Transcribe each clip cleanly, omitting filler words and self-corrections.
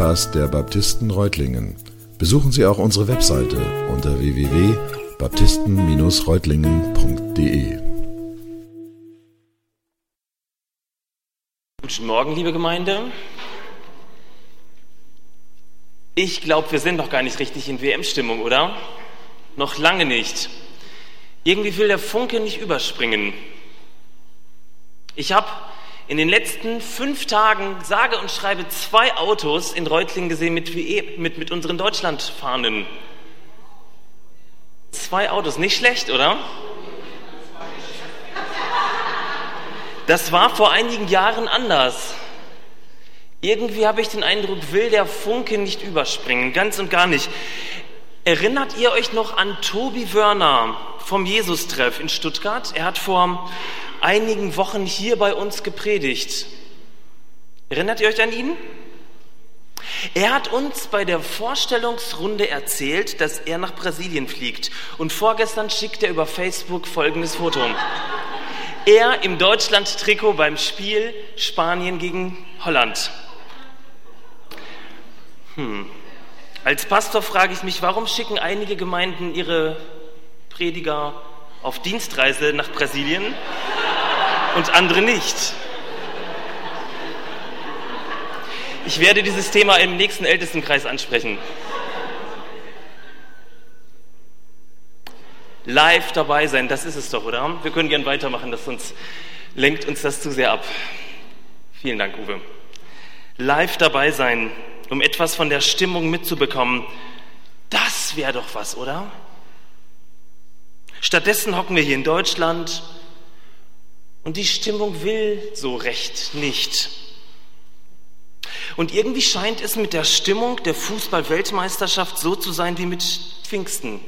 Podcast der Baptisten Reutlingen. Besuchen Sie auch unsere Webseite unter www.baptisten-reutlingen.de. Guten Morgen, liebe Gemeinde. Ich glaube, wir sind noch gar nicht richtig in WM-Stimmung, oder? Noch lange nicht. Irgendwie will der Funke nicht überspringen. Ich habe in den letzten 5 Tagen sage und schreibe 2 Autos in Reutlingen gesehen mit unseren Deutschlandfahnen. 2 Autos, nicht schlecht, oder? Das war vor einigen Jahren anders. Irgendwie habe ich den Eindruck, will der Funke nicht überspringen, ganz und gar nicht. Erinnert ihr euch noch an Tobi Wörner vom Jesus-Treff in Stuttgart? Er hat vor einigen Wochen hier bei uns gepredigt. Erinnert ihr euch an ihn? Er hat uns bei der Vorstellungsrunde erzählt, dass er nach Brasilien fliegt. Und vorgestern schickt er über Facebook folgendes Foto. Er im Deutschland-Trikot beim Spiel Spanien gegen Holland. Als Pastor frage ich mich, warum schicken einige Gemeinden ihre Prediger auf Dienstreise nach Brasilien und andere nicht? Ich werde dieses Thema im nächsten Ältestenkreis ansprechen. Live dabei sein, das ist es doch, oder? Wir können gern weitermachen, sonst lenkt uns das zu sehr ab. Vielen Dank, Uwe. Live dabei sein, um etwas von der Stimmung mitzubekommen, das wäre doch was, oder? Stattdessen hocken wir hier in Deutschland und die Stimmung will so recht nicht. Und irgendwie scheint es mit der Stimmung der Fußball-Weltmeisterschaft so zu sein wie mit Pfingsten.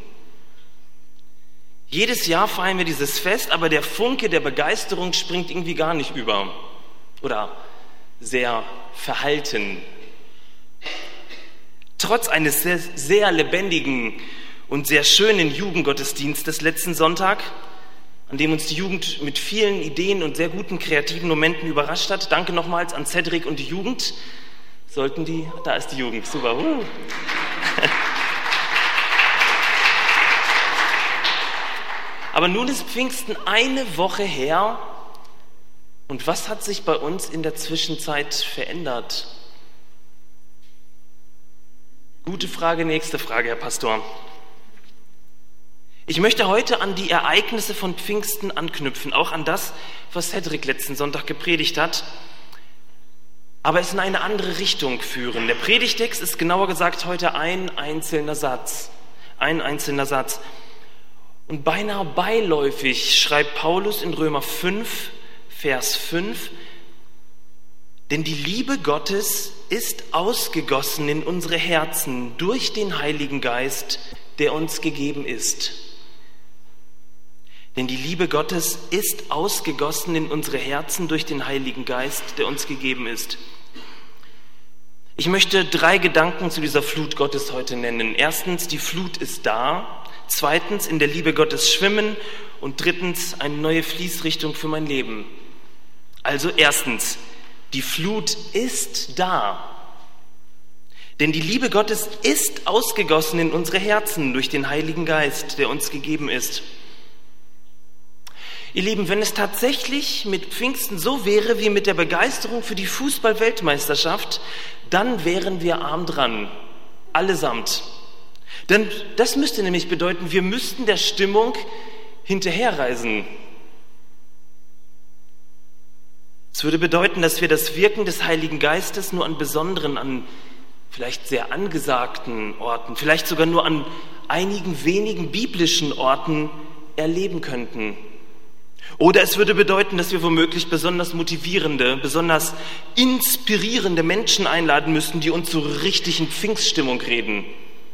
Jedes Jahr feiern wir dieses Fest, aber der Funke der Begeisterung springt irgendwie gar nicht über. Oder sehr verhalten. Trotz eines sehr, sehr lebendigen und sehr schönen Jugendgottesdienstes letzten Sonntag, an dem uns die Jugend mit vielen Ideen und sehr guten kreativen Momenten überrascht hat. Danke nochmals an Cedric und die Jugend. Da ist die Jugend, super. Aber nun ist Pfingsten eine Woche her. Und was hat sich bei uns in der Zwischenzeit verändert? Gute Frage, nächste Frage, Herr Pastor. Ich möchte heute an die Ereignisse von Pfingsten anknüpfen, auch an das, was Cedric letzten Sonntag gepredigt hat, aber es in eine andere Richtung führen. Der Predigtext ist genauer gesagt heute ein einzelner Satz. Ein einzelner Satz. Und beinahe beiläufig schreibt Paulus in Römer 5, Vers 5, denn die Liebe Gottes ist ausgegossen in unsere Herzen durch den Heiligen Geist, der uns gegeben ist. Denn die Liebe Gottes ist ausgegossen in unsere Herzen durch den Heiligen Geist, der uns gegeben ist. Ich möchte 3 Gedanken zu dieser Flut Gottes heute nennen. Erstens, die Flut ist da. Zweitens, in der Liebe Gottes schwimmen. Und drittens, eine neue Fließrichtung für mein Leben. Also erstens, die Flut ist da. Denn die Liebe Gottes ist ausgegossen in unsere Herzen durch den Heiligen Geist, der uns gegeben ist. Ihr Lieben, wenn es tatsächlich mit Pfingsten so wäre wie mit der Begeisterung für die Fußball-Weltmeisterschaft, dann wären wir arm dran, allesamt. Denn das müsste nämlich bedeuten, wir müssten der Stimmung hinterherreisen. Es würde bedeuten, dass wir das Wirken des Heiligen Geistes nur an besonderen, an vielleicht sehr angesagten Orten, vielleicht sogar nur an einigen wenigen biblischen Orten erleben könnten. Oder es würde bedeuten, dass wir womöglich besonders motivierende, besonders inspirierende Menschen einladen müssten, die uns so richtig in Pfingststimmung reden.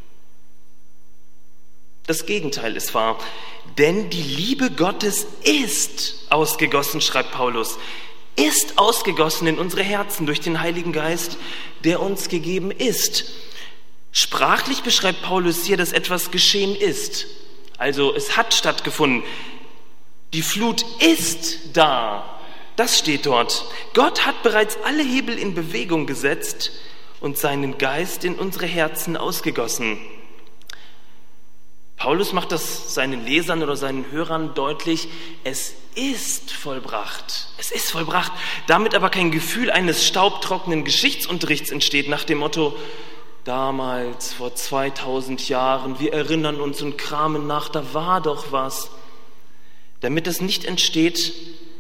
Das Gegenteil ist wahr, denn die Liebe Gottes ist ausgegossen, schreibt Paulus, ist ausgegossen in unsere Herzen durch den Heiligen Geist, der uns gegeben ist. Sprachlich beschreibt Paulus hier, dass etwas geschehen ist. Also es hat stattgefunden. Die Flut ist da. Das steht dort. Gott hat bereits alle Hebel in Bewegung gesetzt, und seinen Geist in unsere Herzen ausgegossen. Paulus macht das seinen Lesern oder seinen Hörern deutlich, es ist vollbracht. Es ist vollbracht. Damit aber kein Gefühl eines staubtrockenen Geschichtsunterrichts entsteht nach dem Motto, damals, vor 2000 Jahren, wir erinnern uns und kramen nach, da war doch was. Damit das nicht entsteht,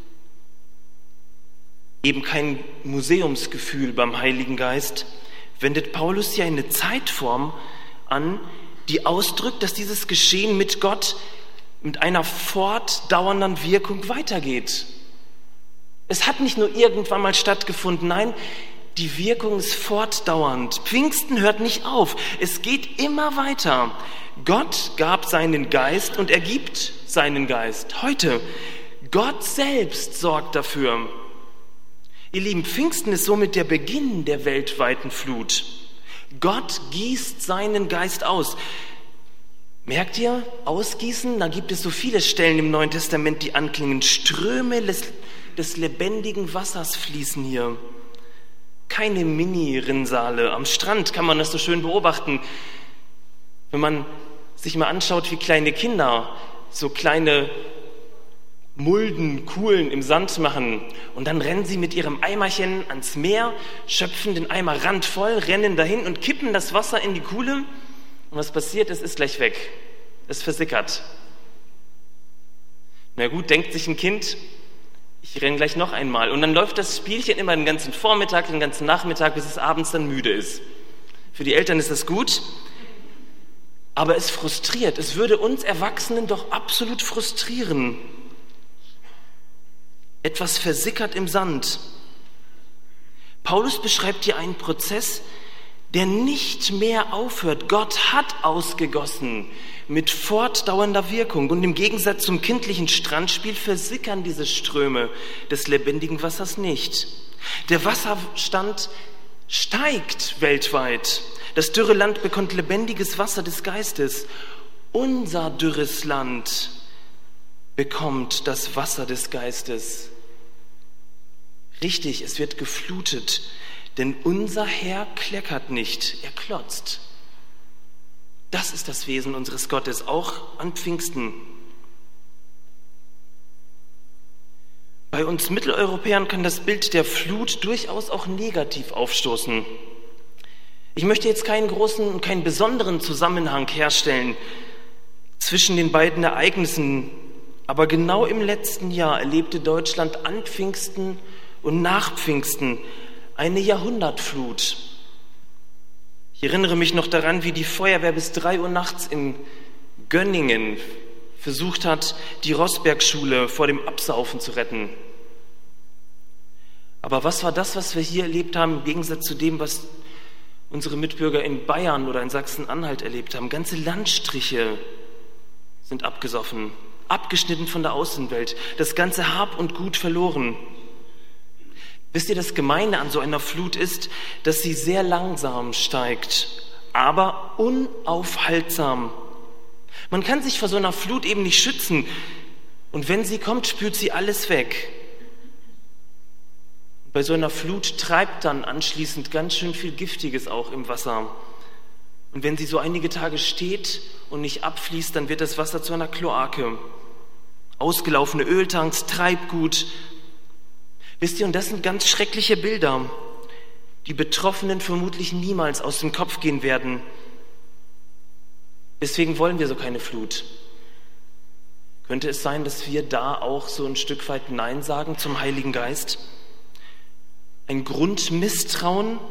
eben kein Museumsgefühl beim Heiligen Geist, wendet Paulus hier eine Zeitform an, die ausdrückt, dass dieses Geschehen mit Gott mit einer fortdauernden Wirkung weitergeht. Es hat nicht nur irgendwann mal stattgefunden, nein, die Wirkung ist fortdauernd. Pfingsten hört nicht auf, es geht immer weiter. Gott gab seinen Geist und er gibt seinen Geist. Heute, Gott selbst sorgt dafür. Ihr Lieben, Pfingsten ist somit der Beginn der weltweiten Flut. Gott gießt seinen Geist aus. Merkt ihr, ausgießen? Da gibt es so viele Stellen im Neuen Testament, die anklingen. Ströme des lebendigen Wassers fließen hier. Keine Mini-Rinnsale. Am Strand kann man das so schön beobachten. Wenn man sich mal anschaut, wie kleine Kinder so kleine Mulden, Kuhlen im Sand machen und dann rennen sie mit ihrem Eimerchen ans Meer, schöpfen den Eimer randvoll, rennen dahin und kippen das Wasser in die Kuhle und was passiert, es ist gleich weg, es versickert. Na gut, denkt sich ein Kind, ich renne gleich noch einmal und dann läuft das Spielchen immer den ganzen Vormittag, den ganzen Nachmittag, bis es abends dann müde ist. Für die Eltern ist das gut, aber es frustriert, es würde uns Erwachsenen doch absolut frustrieren. Etwas versickert im Sand. Paulus beschreibt hier einen Prozess, der nicht mehr aufhört. Gott hat ausgegossen mit fortdauernder Wirkung. Und im Gegensatz zum kindlichen Strandspiel versickern diese Ströme des lebendigen Wassers nicht. Der Wasserstand steigt weltweit. Das dürre Land bekommt lebendiges Wasser des Geistes. Unser dürres Land bekommt das Wasser des Geistes. Richtig, es wird geflutet, denn unser Herr kleckert nicht, er klotzt. Das ist das Wesen unseres Gottes, auch an Pfingsten. Bei uns Mitteleuropäern kann das Bild der Flut durchaus auch negativ aufstoßen. Ich möchte jetzt keinen großen und keinen besonderen Zusammenhang herstellen zwischen den beiden Ereignissen, aber genau im letzten Jahr erlebte Deutschland an Pfingsten und nach Pfingsten eine Jahrhundertflut. Ich erinnere mich noch daran, wie die Feuerwehr bis 3 Uhr nachts in Gönningen versucht hat, die Rossberg-Schule vor dem Absaufen zu retten. Aber was war das, was wir hier erlebt haben, im Gegensatz zu dem, was unsere Mitbürger in Bayern oder in Sachsen-Anhalt erlebt haben? Ganze Landstriche sind abgesoffen, abgeschnitten von der Außenwelt, das ganze Hab und Gut verloren. Wisst ihr, das Gemeine an so einer Flut ist, dass sie sehr langsam steigt, aber unaufhaltsam. Man kann sich vor so einer Flut eben nicht schützen und wenn sie kommt, spült sie alles weg. Bei so einer Flut treibt dann anschließend ganz schön viel Giftiges auch im Wasser. Und wenn sie so einige Tage steht und nicht abfließt, dann wird das Wasser zu einer Kloake. Ausgelaufene Öltanks, Treibgut. Wisst ihr, und das sind ganz schreckliche Bilder, die Betroffenen vermutlich niemals aus dem Kopf gehen werden. Deswegen wollen wir so keine Flut. Könnte es sein, dass wir da auch so ein Stück weit Nein sagen zum Heiligen Geist? Ein Grundmisstrauen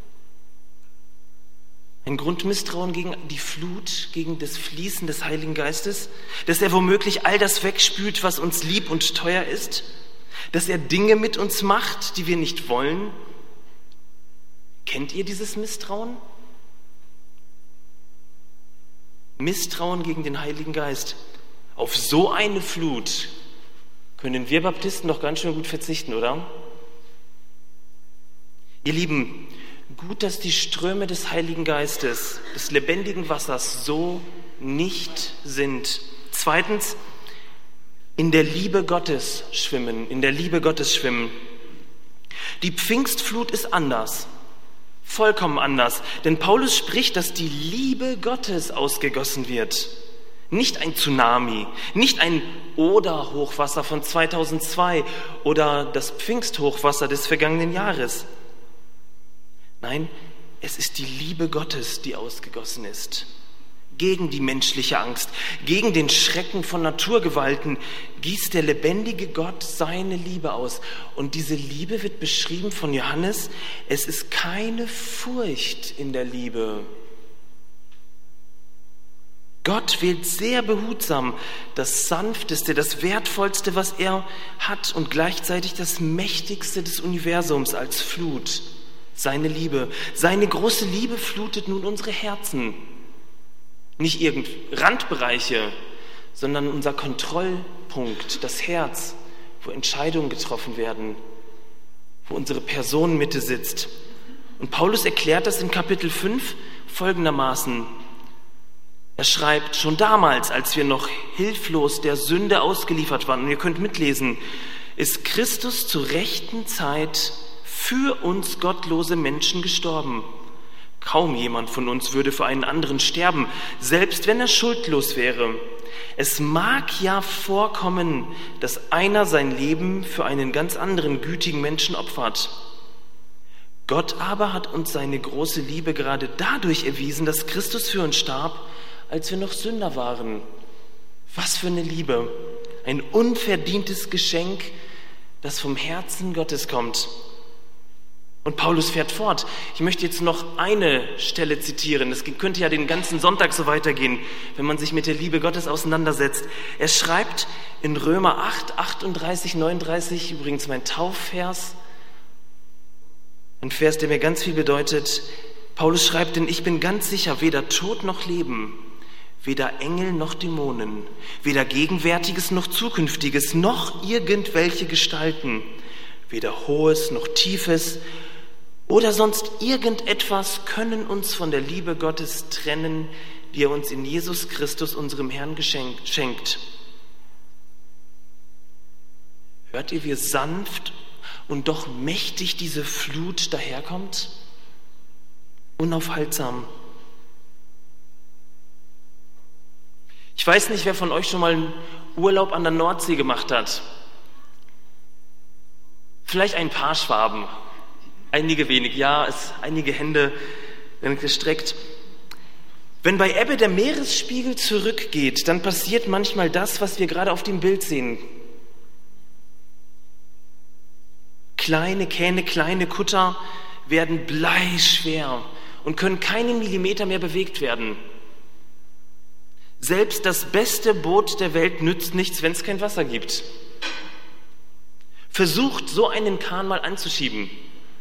gegen die Flut, gegen das Fließen des Heiligen Geistes, dass er womöglich all das wegspült, was uns lieb und teuer ist, dass er Dinge mit uns macht, die wir nicht wollen. Kennt ihr dieses Misstrauen? Misstrauen gegen den Heiligen Geist. Auf so eine Flut können wir Baptisten doch ganz schön gut verzichten, oder? Ihr Lieben, gut, dass die Ströme des Heiligen Geistes, des lebendigen Wassers so nicht sind. Zweitens, in der Liebe Gottes schwimmen, Die Pfingstflut ist anders. Vollkommen anders. Denn Paulus spricht, dass die Liebe Gottes ausgegossen wird. Nicht ein Tsunami, nicht ein Oder-Hochwasser von 2002 oder das Pfingsthochwasser des vergangenen Jahres. Nein, es ist die Liebe Gottes, die ausgegossen ist. Gegen die menschliche Angst, gegen den Schrecken von Naturgewalten gießt der lebendige Gott seine Liebe aus. Und diese Liebe wird beschrieben von Johannes. Es ist keine Furcht in der Liebe. Gott wählt sehr behutsam das Sanfteste, das Wertvollste, was er hat und gleichzeitig das Mächtigste des Universums als Flut. Seine Liebe, seine große Liebe flutet nun unsere Herzen. Nicht irgendeine Randbereiche, sondern unser Kontrollpunkt, das Herz, wo Entscheidungen getroffen werden, wo unsere Personenmitte sitzt. Und Paulus erklärt das in Kapitel 5 folgendermaßen. Er schreibt, schon damals, als wir noch hilflos der Sünde ausgeliefert waren, und ihr könnt mitlesen, ist Christus zur rechten Zeit für uns gottlose Menschen gestorben. Kaum jemand von uns würde für einen anderen sterben, selbst wenn er schuldlos wäre. Es mag ja vorkommen, dass einer sein Leben für einen ganz anderen gütigen Menschen opfert. Gott aber hat uns seine große Liebe gerade dadurch erwiesen, dass Christus für uns starb, als wir noch Sünder waren. Was für eine Liebe! Ein unverdientes Geschenk, das vom Herzen Gottes kommt. Und Paulus fährt fort. Ich möchte jetzt noch eine Stelle zitieren. Das könnte ja den ganzen Sonntag so weitergehen, wenn man sich mit der Liebe Gottes auseinandersetzt. Er schreibt in Römer 8, 38, 39, übrigens mein Taufvers, ein Vers, der mir ganz viel bedeutet. Paulus schreibt, denn ich bin ganz sicher, weder Tod noch Leben, weder Engel noch Dämonen, weder Gegenwärtiges noch Zukünftiges, noch irgendwelche Gestalten, weder Hohes noch Tiefes oder sonst irgendetwas können uns von der Liebe Gottes trennen, die er uns in Jesus Christus, unserem Herrn, schenkt. Hört ihr, wie sanft und doch mächtig diese Flut daherkommt? Unaufhaltsam. Ich weiß nicht, wer von euch schon mal einen Urlaub an der Nordsee gemacht hat. Vielleicht ein paar Schwaben, einige wenig, ja, einige Hände gestreckt. Wenn bei Ebbe der Meeresspiegel zurückgeht, dann passiert manchmal das, was wir gerade auf dem Bild sehen. Kleine Kähne, kleine Kutter werden bleischwer und können keinen Millimeter mehr bewegt werden. Selbst das beste Boot der Welt nützt nichts, wenn es kein Wasser gibt. Versucht, so einen Kahn mal anzuschieben.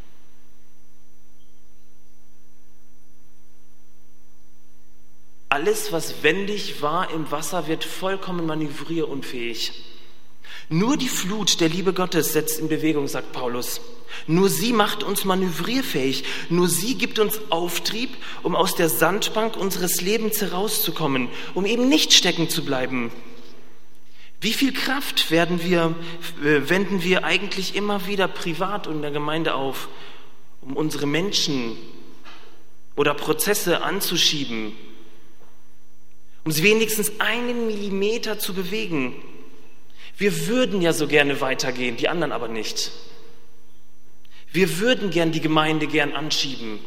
Alles, was wendig war im Wasser, wird vollkommen manövrierunfähig. Nur die Flut der Liebe Gottes setzt in Bewegung, sagt Paulus. Nur sie macht uns manövrierfähig. Nur sie gibt uns Auftrieb, um aus der Sandbank unseres Lebens herauszukommen, um eben nicht stecken zu bleiben. Wie viel Kraft wenden wir eigentlich immer wieder privat und in der Gemeinde auf, um unsere Menschen oder Prozesse anzuschieben, um sie wenigstens einen Millimeter zu bewegen? Wir würden ja so gerne weitergehen, die anderen aber nicht. Wir würden gern die Gemeinde gern anschieben.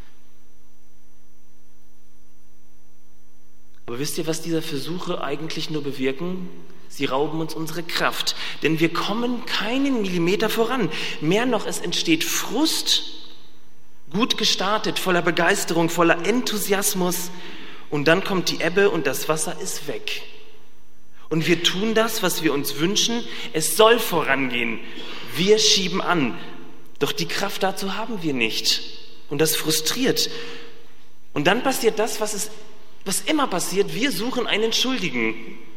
Aber wisst ihr, was diese Versuche eigentlich nur bewirken? Sie rauben uns unsere Kraft, denn wir kommen keinen Millimeter voran. Mehr noch, es entsteht Frust, gut gestartet, voller Begeisterung, voller Enthusiasmus. Und dann kommt die Ebbe und das Wasser ist weg. Und wir tun das, was wir uns wünschen. Es soll vorangehen. Wir schieben an. Doch die Kraft dazu haben wir nicht. Und das frustriert. Und dann passiert das, was immer passiert. Wir suchen einen Schuldigen.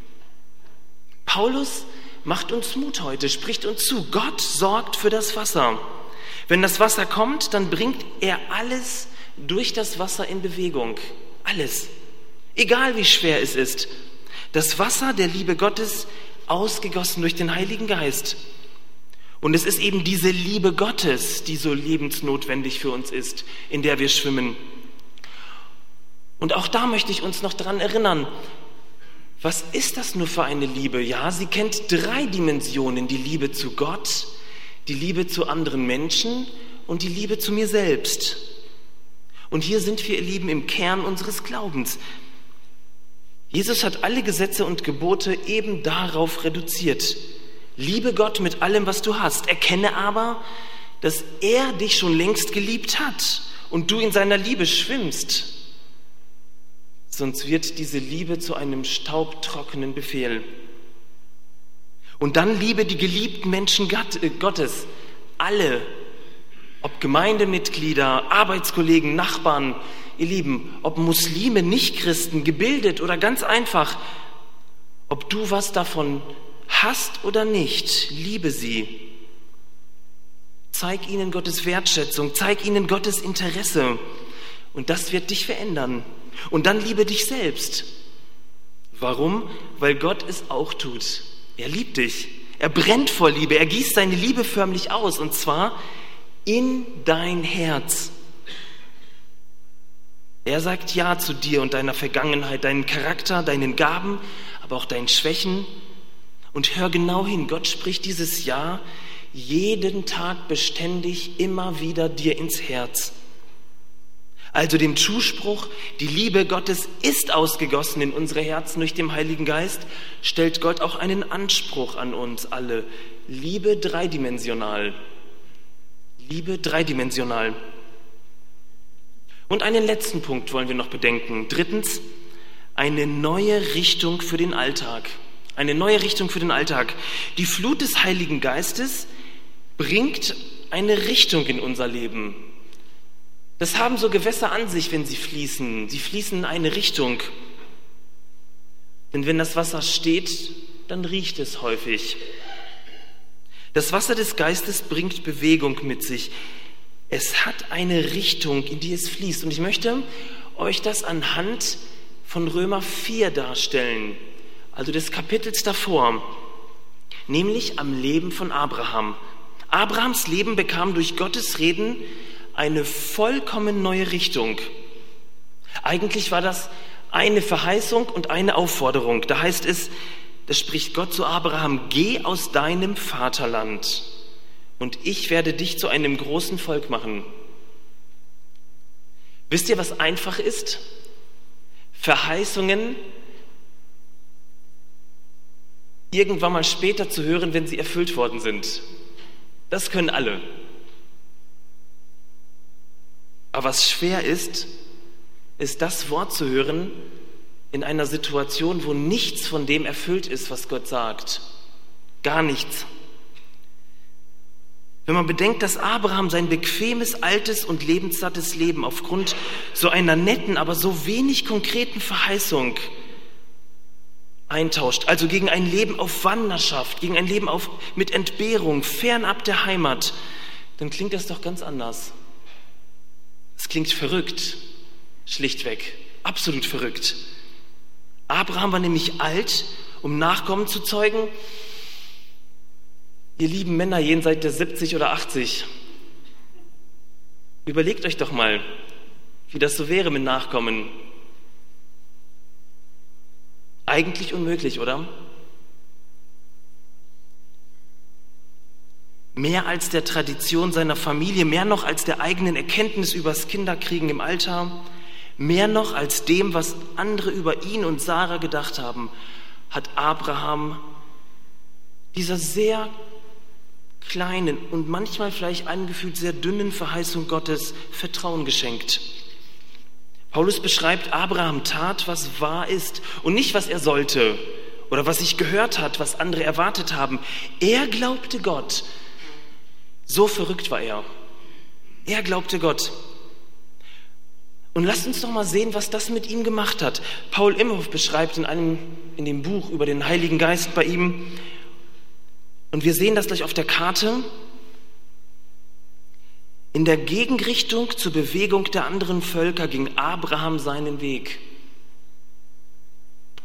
Paulus macht uns Mut heute, spricht uns zu. Gott sorgt für das Wasser. Wenn das Wasser kommt, dann bringt er alles durch das Wasser in Bewegung. Alles. Egal wie schwer es ist. Das Wasser der Liebe Gottes, ausgegossen durch den Heiligen Geist. Und es ist eben diese Liebe Gottes, die so lebensnotwendig für uns ist, in der wir schwimmen. Und auch da möchte ich uns noch daran erinnern, was ist das nur für eine Liebe? Ja, sie kennt 3 Dimensionen, die Liebe zu Gott, die Liebe zu anderen Menschen und die Liebe zu mir selbst. Und hier sind wir, ihr Lieben, im Kern unseres Glaubens. Jesus hat alle Gesetze und Gebote eben darauf reduziert. Liebe Gott mit allem, was du hast. Erkenne aber, dass er dich schon längst geliebt hat und du in seiner Liebe schwimmst. Sonst wird diese Liebe zu einem staubtrockenen Befehl. Und dann liebe die geliebten Menschen Gottes, alle, ob Gemeindemitglieder, Arbeitskollegen, Nachbarn, ihr Lieben, ob Muslime, Nichtchristen, gebildet oder ganz einfach, ob du was davon hast oder nicht, liebe sie. Zeig ihnen Gottes Wertschätzung, zeig ihnen Gottes Interesse und das wird dich verändern. Und dann liebe dich selbst. Warum? Weil Gott es auch tut. Er liebt dich. Er brennt vor Liebe. Er gießt seine Liebe förmlich aus und zwar in dein Herz. Er sagt Ja zu dir und deiner Vergangenheit, deinen Charakter, deinen Gaben, aber auch deinen Schwächen. Und hör genau hin, Gott spricht dieses Ja jeden Tag beständig immer wieder dir ins Herz. Also dem Zuspruch, die Liebe Gottes ist ausgegossen in unsere Herzen durch den Heiligen Geist, stellt Gott auch einen Anspruch an uns alle. Liebe dreidimensional. Liebe dreidimensional. Und einen letzten Punkt wollen wir noch bedenken. 3. Eine neue Richtung für den Alltag. Eine neue Richtung für den Alltag. Die Flut des Heiligen Geistes bringt eine Richtung in unser Leben. Das haben so Gewässer an sich, wenn sie fließen. Sie fließen in eine Richtung. Denn wenn das Wasser steht, dann riecht es häufig. Das Wasser des Geistes bringt Bewegung mit sich. Es hat eine Richtung, in die es fließt. Und ich möchte euch das anhand von Römer 4 darstellen, also des Kapitels davor, nämlich am Leben von Abraham. Abrahams Leben bekam durch Gottes Reden eine vollkommen neue Richtung. Eigentlich war das eine Verheißung und eine Aufforderung. Da heißt es, da spricht Gott zu Abraham: Geh aus deinem Vaterland und ich werde dich zu einem großen Volk machen. Wisst ihr, was einfach ist? Verheißungen irgendwann mal später zu hören, wenn sie erfüllt worden sind. Das können alle. Aber was schwer ist, ist das Wort zu hören in einer Situation, wo nichts von dem erfüllt ist, was Gott sagt. Gar nichts. Wenn man bedenkt, dass Abraham sein bequemes, altes und lebenssattes Leben aufgrund so einer netten, aber so wenig konkreten Verheißung eintauscht, also gegen ein Leben auf Wanderschaft, gegen ein Leben mit Entbehrung, fernab der Heimat, dann klingt das doch ganz anders. Es klingt verrückt, schlichtweg, absolut verrückt. Abraham war nämlich alt, um Nachkommen zu zeugen. Ihr lieben Männer jenseits der 70 oder 80, überlegt euch doch mal, wie das so wäre mit Nachkommen. Eigentlich unmöglich, oder? Mehr als der Tradition seiner Familie, mehr noch als der eigenen Erkenntnis übers Kinderkriegen im Alter, mehr noch als dem, was andere über ihn und Sarah gedacht haben, hat Abraham dieser sehr kleinen und manchmal vielleicht angefühlt sehr dünnen Verheißung Gottes Vertrauen geschenkt. Paulus beschreibt, Abraham tat, was wahr ist und nicht, was er sollte oder was sich gehört hat, was andere erwartet haben. Er glaubte Gott. So verrückt war er. Er glaubte Gott. Und lasst uns doch mal sehen, was das mit ihm gemacht hat. Paul Imhoff beschreibt in dem Buch über den Heiligen Geist bei ihm, und wir sehen das gleich auf der Karte, in der Gegenrichtung zur Bewegung der anderen Völker ging Abraham seinen Weg.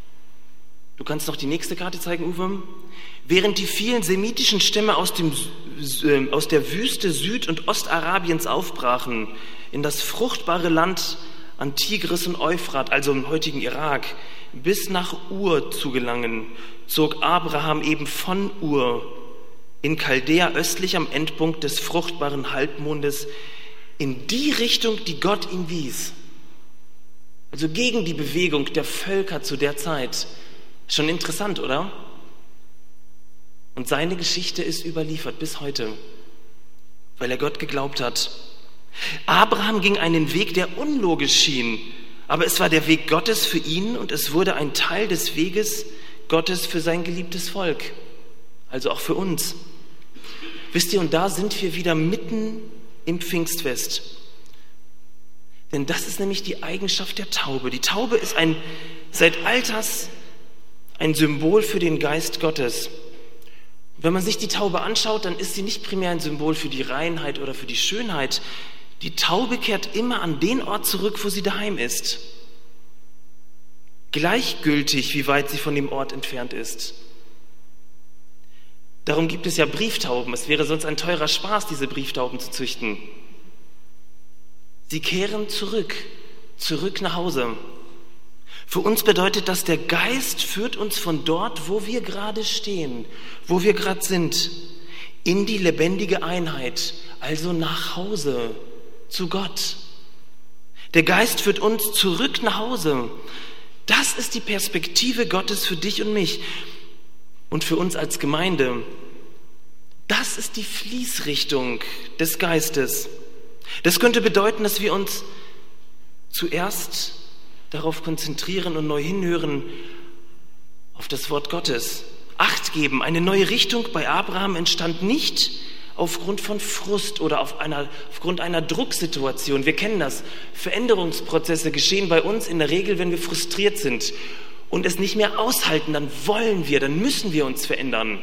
Du kannst noch die nächste Karte zeigen, Uwe. Während die vielen semitischen Stämme aus dem Wüste Süd- und Ostarabiens aufbrachen, in das fruchtbare Land an Tigris und Euphrat, also im heutigen Irak, bis nach Ur zu gelangen, zog Abraham eben von Ur in Chaldea östlich am Endpunkt des fruchtbaren Halbmondes in die Richtung, die Gott ihm wies. Also gegen die Bewegung der Völker zu der Zeit. Schon interessant, oder? Und seine Geschichte ist überliefert bis heute, weil er Gott geglaubt hat. Abraham ging einen Weg, der unlogisch schien, aber es war der Weg Gottes für ihn und es wurde ein Teil des Weges Gottes für sein geliebtes Volk, also auch für uns. Wisst ihr, und da sind wir wieder mitten im Pfingstfest. Denn das ist nämlich die Eigenschaft der Taube. Die Taube ist seit alters ein Symbol für den Geist Gottes. Wenn man sich die Taube anschaut, dann ist sie nicht primär ein Symbol für die Reinheit oder für die Schönheit. Die Taube kehrt immer an den Ort zurück, wo sie daheim ist. Gleichgültig, wie weit sie von dem Ort entfernt ist. Darum gibt es ja Brieftauben. Es wäre sonst ein teurer Spaß, diese Brieftauben zu züchten. Sie kehren zurück nach Hause. Für uns bedeutet das, der Geist führt uns von dort, wo wir gerade stehen, wo wir gerade sind, in die lebendige Einheit, also nach Hause, zu Gott. Der Geist führt uns zurück nach Hause. Das ist die Perspektive Gottes für dich und mich und für uns als Gemeinde. Das ist die Fließrichtung des Geistes. Das könnte bedeuten, dass wir uns zuerst darauf konzentrieren und neu hinhören auf das Wort Gottes. Acht geben. Eine neue Richtung bei Abraham entstand nicht aufgrund von Frust oder aufgrund einer Drucksituation. Wir kennen das. Veränderungsprozesse geschehen bei uns in der Regel, wenn wir frustriert sind und es nicht mehr aushalten, dann müssen wir uns verändern.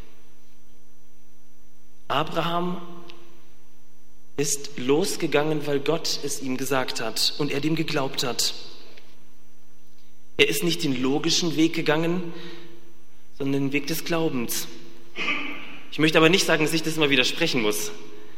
Abraham ist losgegangen, weil Gott es ihm gesagt hat und er dem geglaubt hat. Er ist nicht den logischen Weg gegangen, sondern den Weg des Glaubens. Ich möchte aber nicht sagen, dass ich das immer widersprechen muss.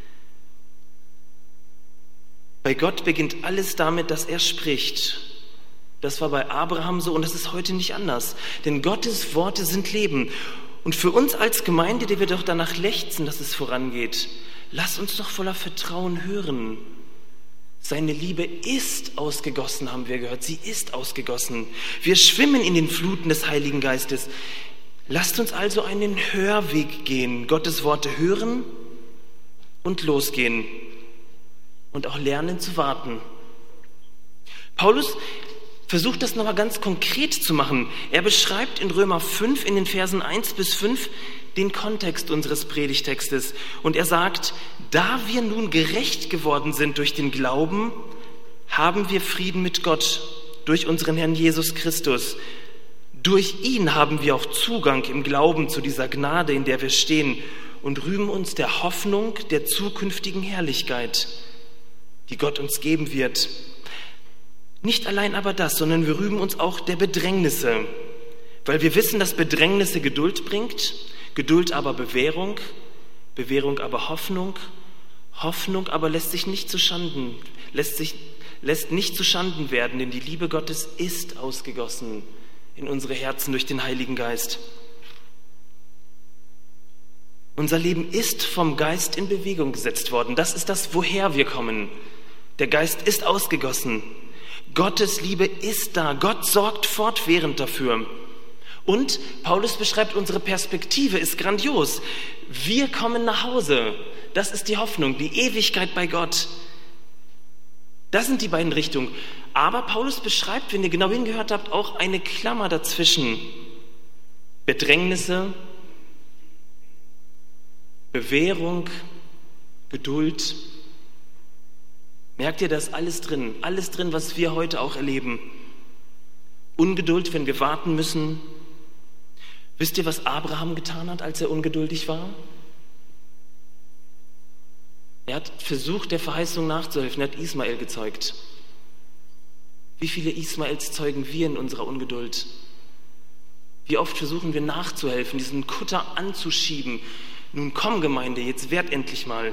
Bei Gott beginnt alles damit, dass er spricht. Das war bei Abraham so und das ist heute nicht anders. Denn Gottes Worte sind Leben. Und für uns als Gemeinde, die wir doch danach lechzen, dass es vorangeht, lasst uns doch voller Vertrauen hören. Seine Liebe ist ausgegossen, haben wir gehört. Sie ist ausgegossen. Wir schwimmen in den Fluten des Heiligen Geistes. Lasst uns also einen Hörweg gehen, Gottes Worte hören und losgehen und auch lernen zu warten. Paulus versucht das nochmal ganz konkret zu machen. Er beschreibt in Römer 5 in den Versen 1 bis 5 den Kontext unseres Predigtextes. Und er sagt, da wir nun gerecht geworden sind durch den Glauben, haben wir Frieden mit Gott durch unseren Herrn Jesus Christus. Durch ihn haben wir auch Zugang im Glauben zu dieser Gnade, in der wir stehen und rühmen uns der Hoffnung der zukünftigen Herrlichkeit, die Gott uns geben wird. Nicht allein aber das, sondern wir rühmen uns auch der Bedrängnisse, weil wir wissen, dass Bedrängnisse Geduld bringt, Geduld aber Bewährung, Bewährung aber Hoffnung, Hoffnung aber lässt nicht zu Schanden werden, denn die Liebe Gottes ist ausgegossen in unsere Herzen durch den Heiligen Geist. Unser Leben ist vom Geist in Bewegung gesetzt worden. Das ist das, woher wir kommen. Der Geist ist ausgegossen. Gottes Liebe ist da. Gott sorgt fortwährend dafür. Und Paulus beschreibt, unsere Perspektive ist grandios. Wir kommen nach Hause. Das ist die Hoffnung, die Ewigkeit bei Gott. Das sind die beiden Richtungen. Aber Paulus beschreibt, wenn ihr genau hingehört habt, auch eine Klammer dazwischen. Bedrängnisse, Bewährung, Geduld. Merkt ihr, das alles drin, was wir heute auch erleben. Ungeduld, wenn wir warten müssen. Wisst ihr, was Abraham getan hat, als er ungeduldig war? Er hat versucht, der Verheißung nachzuhelfen. Er hat Ismael gezeugt. Wie viele Ismaels zeugen wir in unserer Ungeduld? Wie oft versuchen wir nachzuhelfen, diesen Kutter anzuschieben, Nun komm, Gemeinde, jetzt werd endlich mal.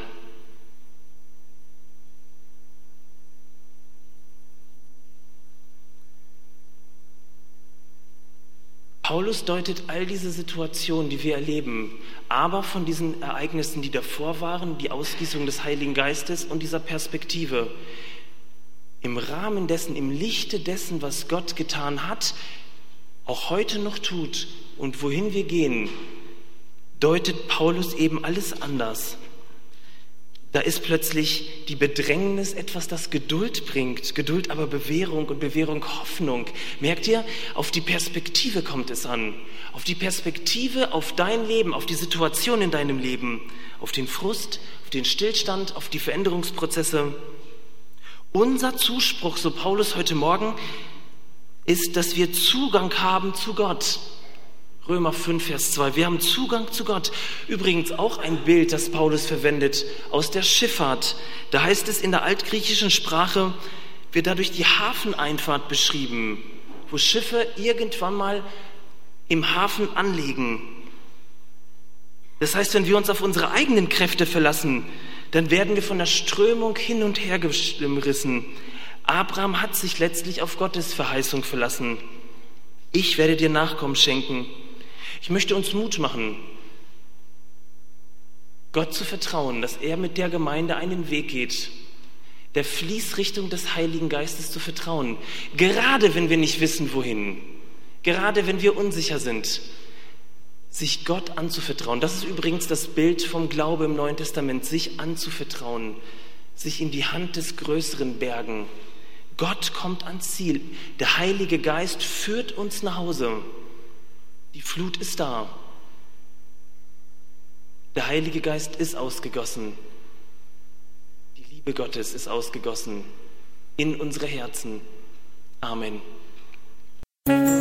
Paulus deutet all diese Situationen, die wir erleben, aber von diesen Ereignissen, die davor waren, die Ausgießung des Heiligen Geistes und dieser Perspektive, im Rahmen dessen, im Lichte dessen, was Gott getan hat, auch heute noch tut und wohin wir gehen, deutet Paulus eben alles anders. Da ist plötzlich die Bedrängnis etwas, das Geduld bringt. Geduld aber Bewährung und Bewährung Hoffnung. Merkt ihr, auf die Perspektive kommt es an. Auf die Perspektive, auf dein Leben, auf die Situation in deinem Leben, auf den Frust, auf den Stillstand, auf die Veränderungsprozesse. Unser Zuspruch, so Paulus heute Morgen, ist, dass wir Zugang haben zu Gott. Römer 5, Vers 2. Wir haben Zugang zu Gott. Übrigens auch ein Bild, das Paulus verwendet aus der Schifffahrt. Da heißt es in der altgriechischen Sprache, wird dadurch die Hafeneinfahrt beschrieben, wo Schiffe irgendwann mal im Hafen anlegen. Das heißt, wenn wir uns auf unsere eigenen Kräfte verlassen, dann werden wir von der Strömung hin und her gerissen. Abraham hat sich letztlich auf Gottes Verheißung verlassen. Ich werde dir Nachkommen schenken. Ich möchte uns Mut machen, Gott zu vertrauen, dass er mit der Gemeinde einen Weg geht, der Fließrichtung des Heiligen Geistes zu vertrauen. Gerade wenn wir nicht wissen, wohin, gerade wenn wir unsicher sind, sich Gott anzuvertrauen. Das ist übrigens das Bild vom Glaube im Neuen Testament, sich anzuvertrauen, sich in die Hand des Größeren bergen. Gott kommt ans Ziel. Der Heilige Geist führt uns nach Hause. Die Flut ist da. Der Heilige Geist ist ausgegossen. Die Liebe Gottes ist ausgegossen in unsere Herzen. Amen.